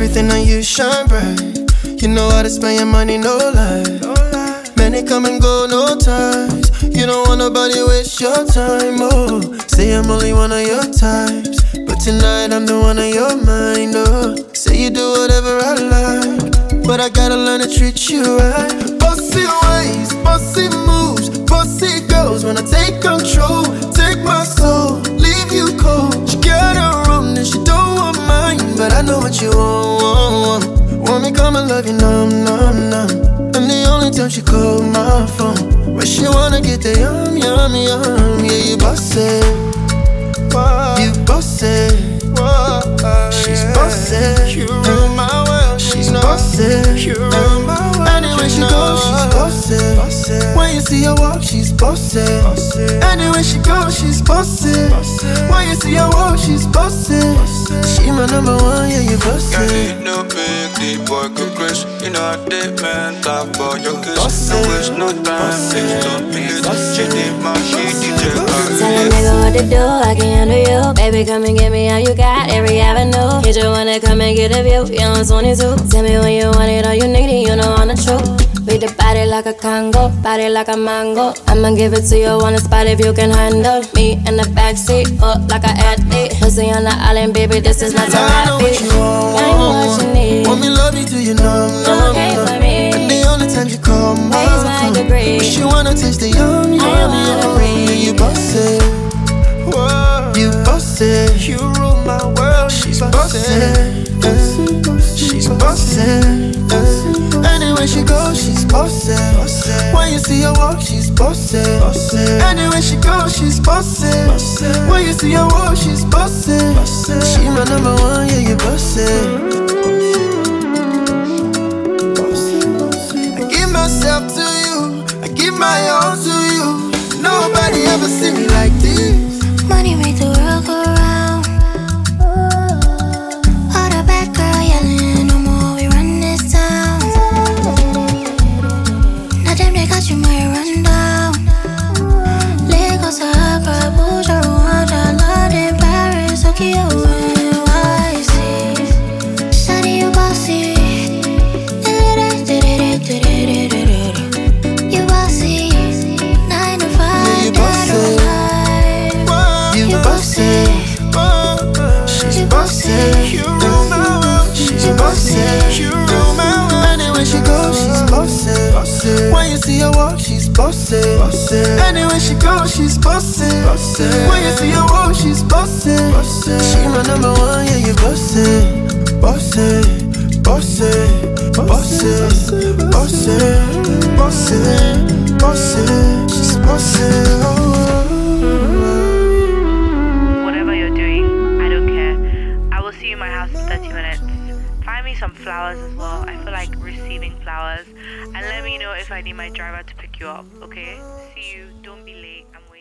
everything on you shine bright. You know how to spend your money, no lie. Many come and go, no ties. You don't want nobody waste your time, oh. Say I'm only one of your types, but tonight I'm the one on your mind, oh. Say you do whatever I like, but I gotta learn to treat you right. Bossy ways, bossy moves, bossy girls. When I take control, take my soul, leave you cold. She got her own and she don't want mine, but I know what you want. Want me come and love you, numb, numb, numb. And the only time she call my phone when she wanna get the yum, yum, yum. Yeah, you boss it, you boss it. She's boss it, you rule my world. She's boss it, you rule my world. Anywhere she goes, she's boss it. When you see her walk, she's boss it. Anywhere she goes, she's boss it. When you see her walk, she's boss it. She my number one, yeah, you boss it. No big deep boy could crash. You know I did man talk about your kiss. No waste no time, please don't be late. She did my shit, DJ. Tell a nigga what to do, I can handle you. Baby, come and get me all you got, every avenue. Hit you wanna come and get a view, you on 22. Tell me when you want it, all you need it, you know I'm the truth. Beat the body like a Congo, body like a mango. I'ma give it to you on the spot if you can handle me in the backseat, up like an athlete. Pussy on the island, baby, this is not your happy. I know what you need. Want me love you till you numb, numb, okay numb. for me. And the only time you call my Raise my phone, degree. but she wanna taste the yum, yum, yum. Yeah, you boss it, you boss it. You rule my world. She's boss it, she's boss it. Anywhere she goes, she's boss it. When you see her walk, she's boss it. Anywhere she goes, she's boss it. When you see her walk, she's boss it. She my number one, yeah, you boss it. I give myself to you, I give my all to you. Nobody ever see me like this. Money make the world go round. All the bad girl yelling, no more, we run this town. Now them they got you, might run down. Lagos, Accra, Abuja, Rwanda, London, Paris, Tokyo, NYC. Shawty, you bossy. You bossy. 9 to 5, you bossy. You bossy. She's bossy. You rule my world. She's bossy. You rule my world. Anywhere she goes, she's bossy. When you see her walk, she's bossy. Anywhere she goes, she's bossy. When you see her walk, she's bossy. She my number one, yeah, you bossy. Bossy, bossy, bossy, bossy, bossy, bossy. She's bossy. Whatever you're doing, I don't care. I will see you in my house in 30 minutes. Find me some flowers as well. I feel like receiving flowers. And let me know if I need my driver to pick you up, okay? See you. Don't be late. I'm waiting.